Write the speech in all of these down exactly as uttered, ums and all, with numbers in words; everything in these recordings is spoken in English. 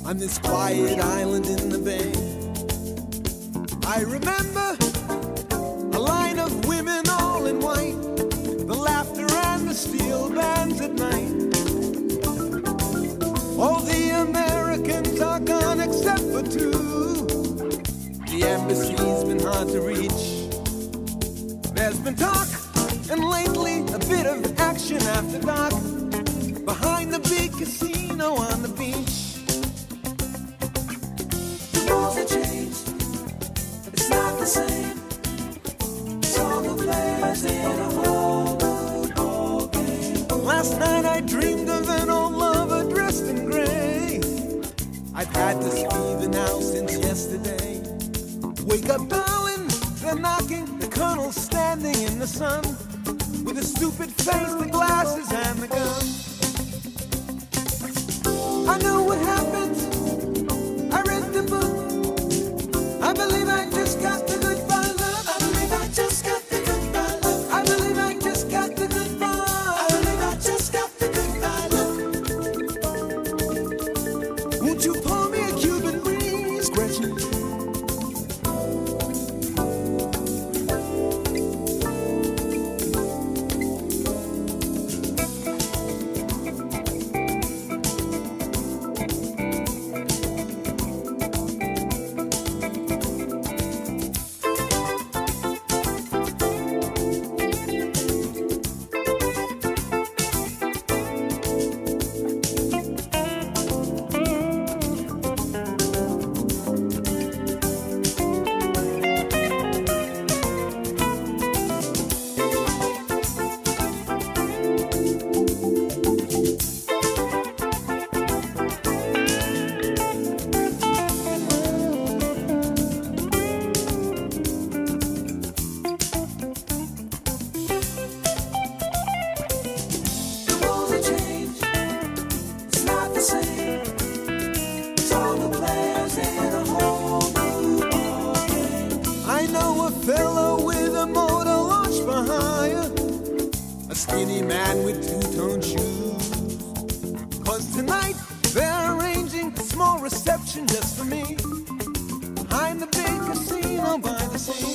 on this quiet island in the bay. I remember a line of women all in white, the laughter and the steel bands at night. All the Americans are gone except for two. The embassy's been hard to reach. There's been talk, and lately a bit of action after dark, behind the big casino on the beach. The rules have changed, it's not the same. It's all the players in a whole new ball game. Last night I dreamed of an old lover dressed in gray. I've had this fever now since yesterday. Wake up, darling, they're knocking. The colonel's standing in the sun, with a stupid face, the glasses, and the gun. I know what happens. I read the book. I believe I just got the goodbye look. I believe I just got the goodbye look. I believe I just got the goodbye. I believe I just got the goodbye look. Won't you pour me a Cuban breeze, Gretchen? Skinny man with two-tone shoes. Cause tonight they're arranging a small reception just for me, behind the big casino by the sea.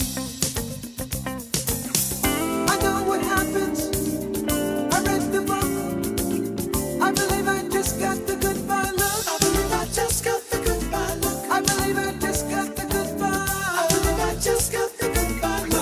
I know what happens. I read the book. I believe I just got the goodbye look. I believe I just got the goodbye look. I believe I just got the goodbye. I believe I just got the goodbye look.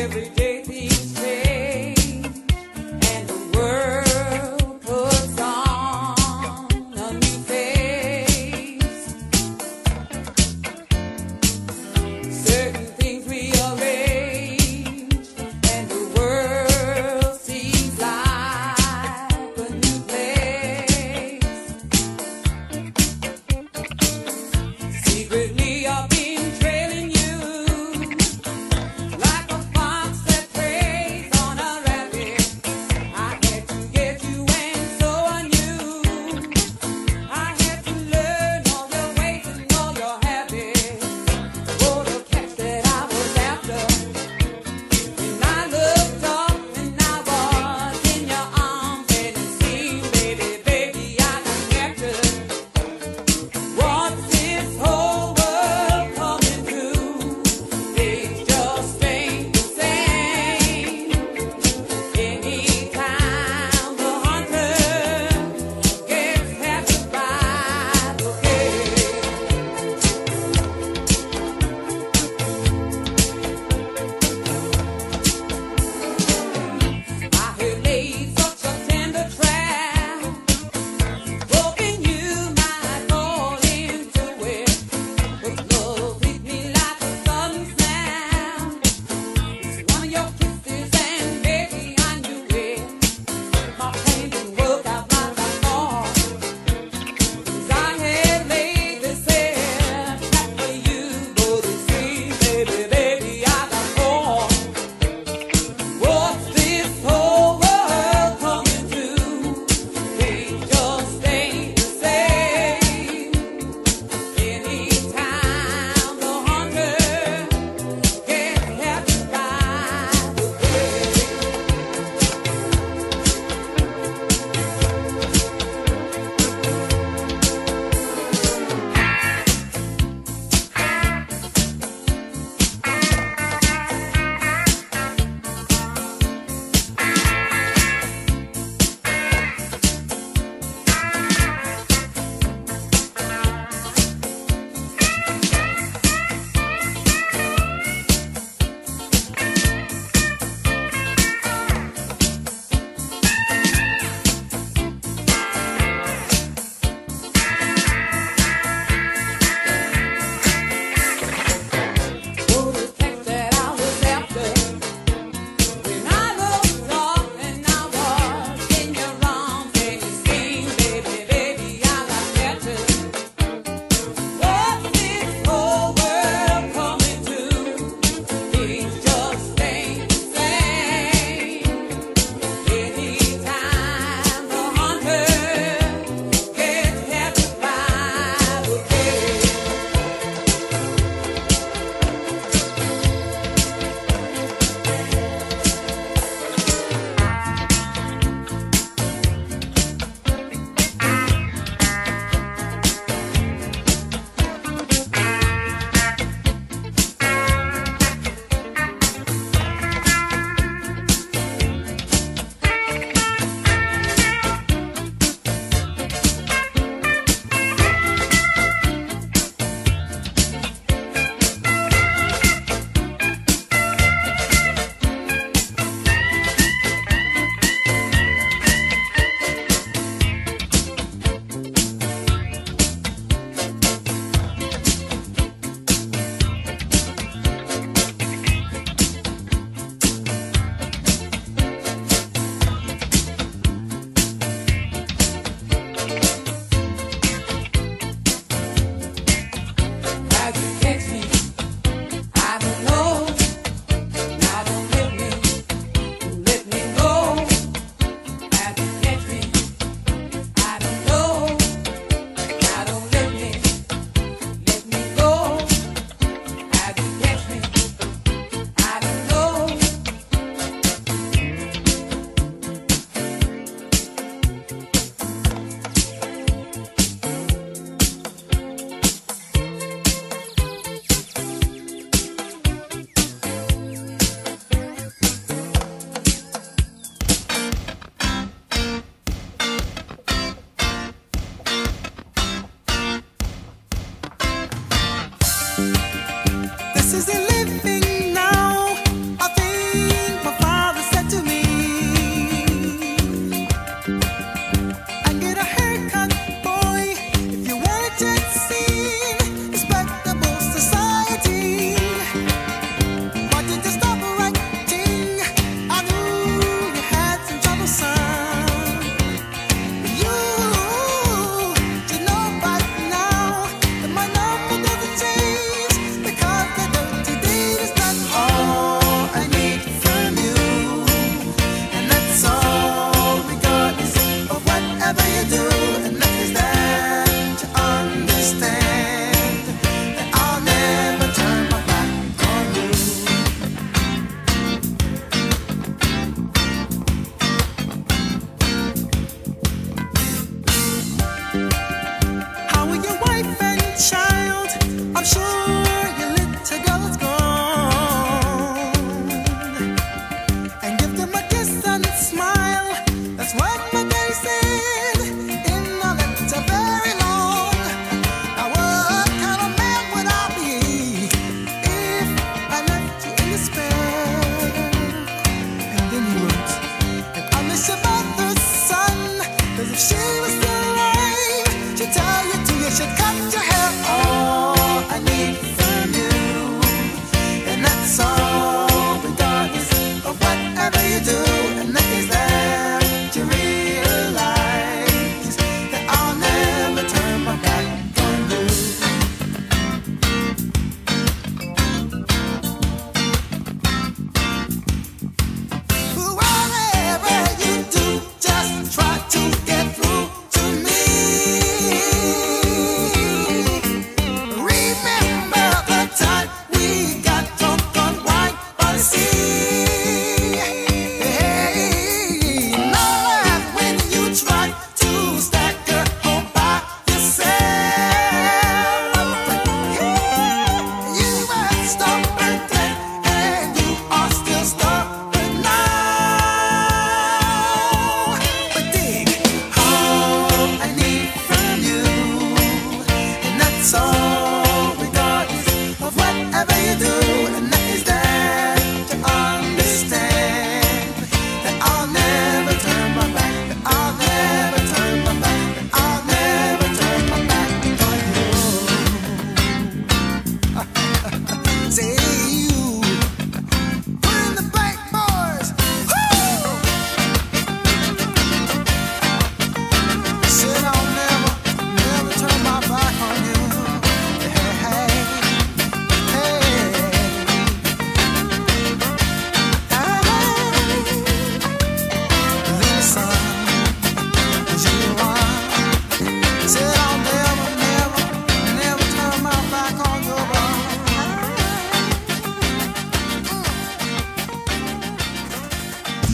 Secretly I've been trailing you like a fox that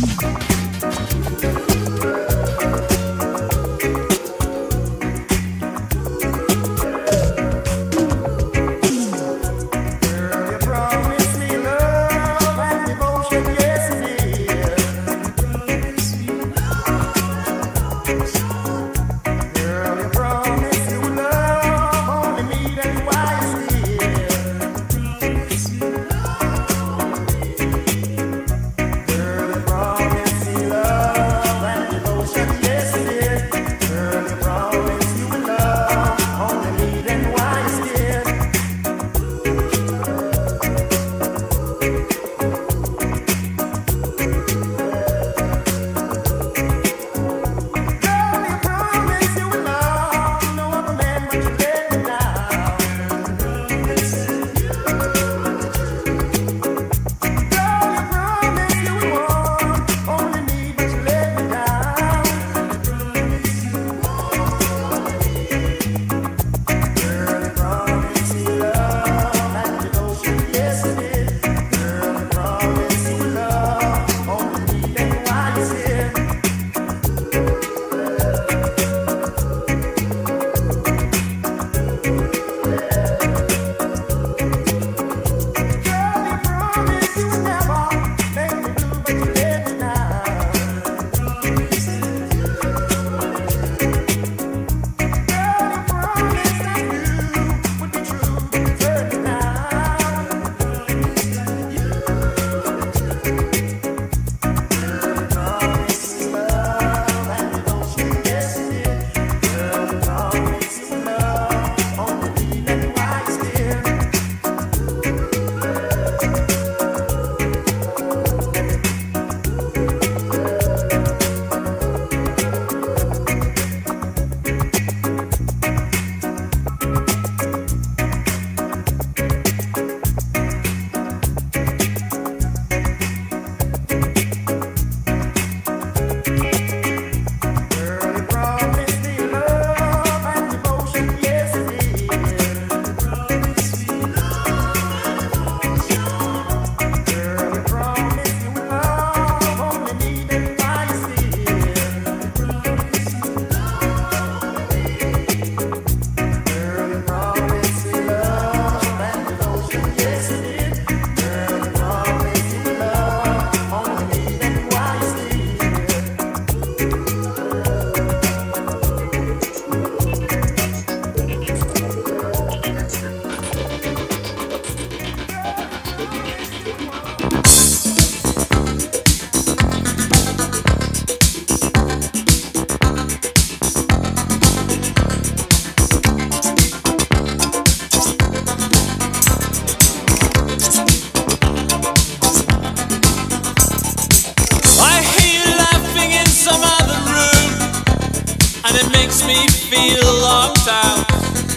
me feel locked out.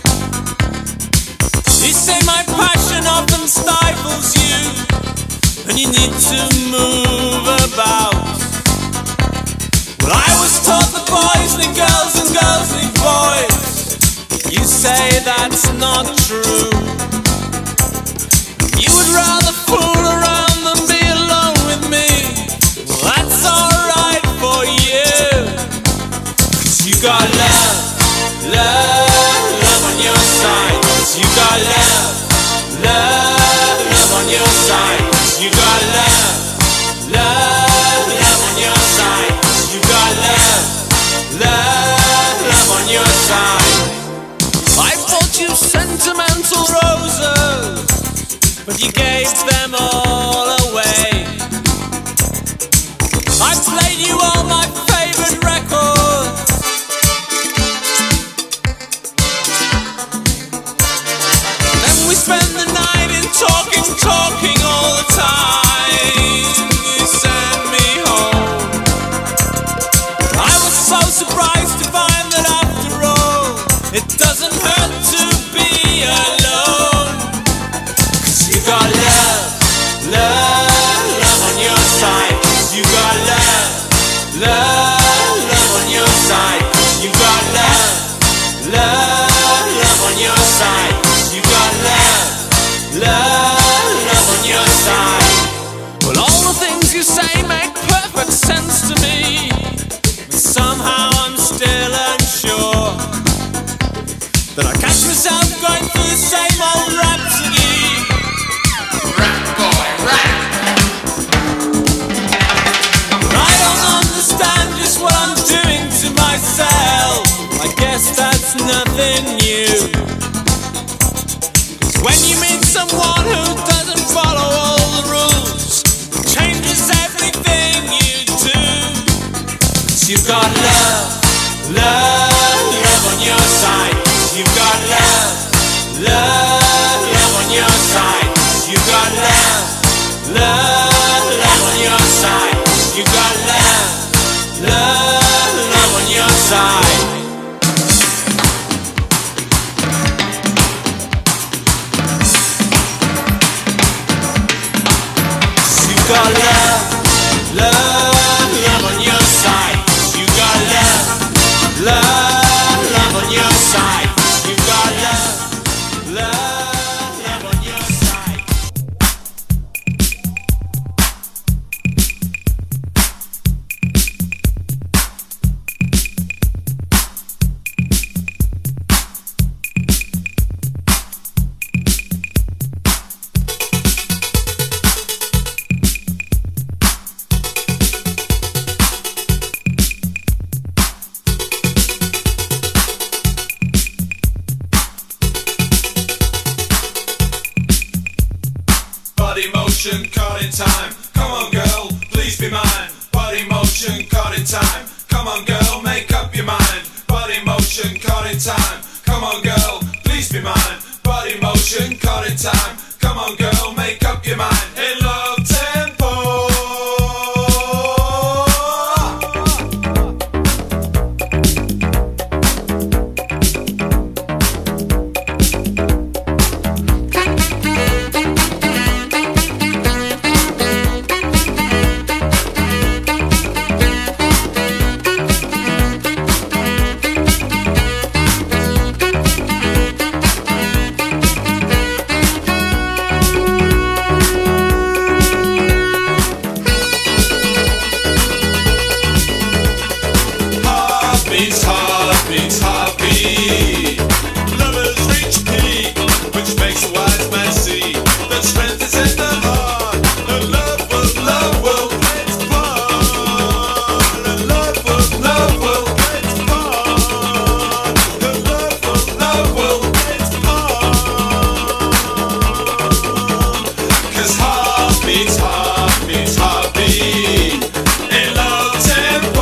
You say my passion often stifles you, and you need to move about. Well, I was taught that boys need girls and girls need boys. You say that's not true. You would rather fool around than be alone with me. Well, that's alright for you, 'cause you got love, love, love on your side. 'Cause you got love, love, love on your side. 'Cause you got love, love, love on your side. 'Cause you got love, love, love on your side. I bought you sentimental roses, but you gave them all away. I played you all my favorite records. Then we spent the night in talking, talking all the time. You sent me home. I was so surprised to find that after all, it doesn't hurt to be alone. 'Cause you got love, love, love on your side. 'Cause you got love, love, love on your side. 'Cause you got love, love, love on your side. 'Cause you got love, love, love on your side. Well, all the things you say make perfect sense. someone who doesn't follow all the rules changes everything you do. 'Cause you've got love, love, love on your side. You've got love, love, love on your side. You've got love, love, love on your side. You've got love, love, love on your side. You got love, love, love on your side. You got love, love, love on your side. You got love, love, love on your side. Body motion, caught in time. Come on, girl, please be mine. Body motion, caught in time. Come on, girl, make up your mind. Body motion, caught in time. Come on, girl, please be mine. Body motion, caught in time. Come on, girl, make up your mind. In love tempo. Heartbeats, heartbeats, heartbeat. Lovers reach peak, which makes a wise man see that strength is in the heart. And love will, love will get apart. And love will, love will get apart. And love will, love will get apart. 'Cause heartbeats, heartbeats, heartbeat. In love tempo.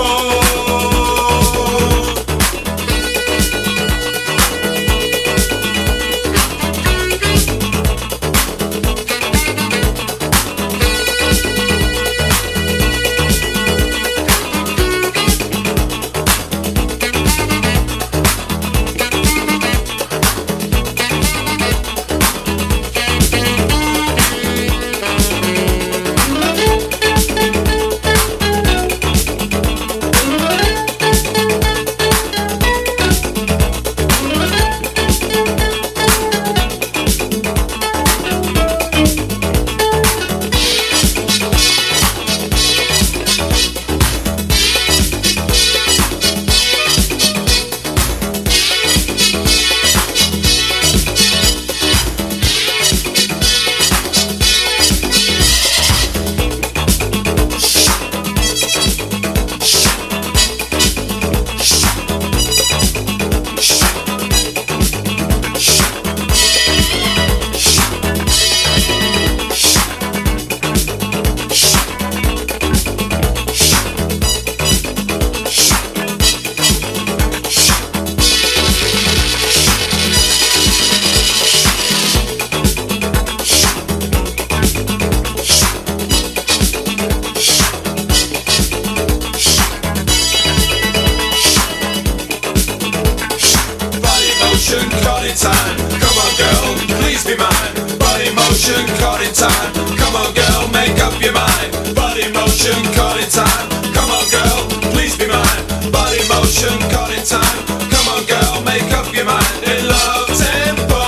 Motion, caught in time. Come on, girl, please be mine. Body motion, caught in time. Come on, girl, make up your mind. Body motion, caught in time. Come on, girl, please be mine. Body motion, caught in time. Come on, girl, make up your mind. In love tempo.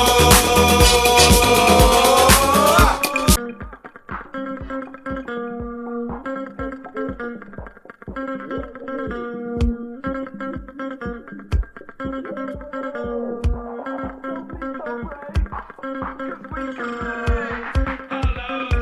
Hello.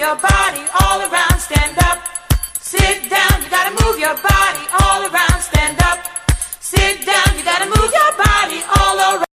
your body all around, stand up. Sit down, you gotta move your body all around, stand up. Sit down, you gotta move your body all around.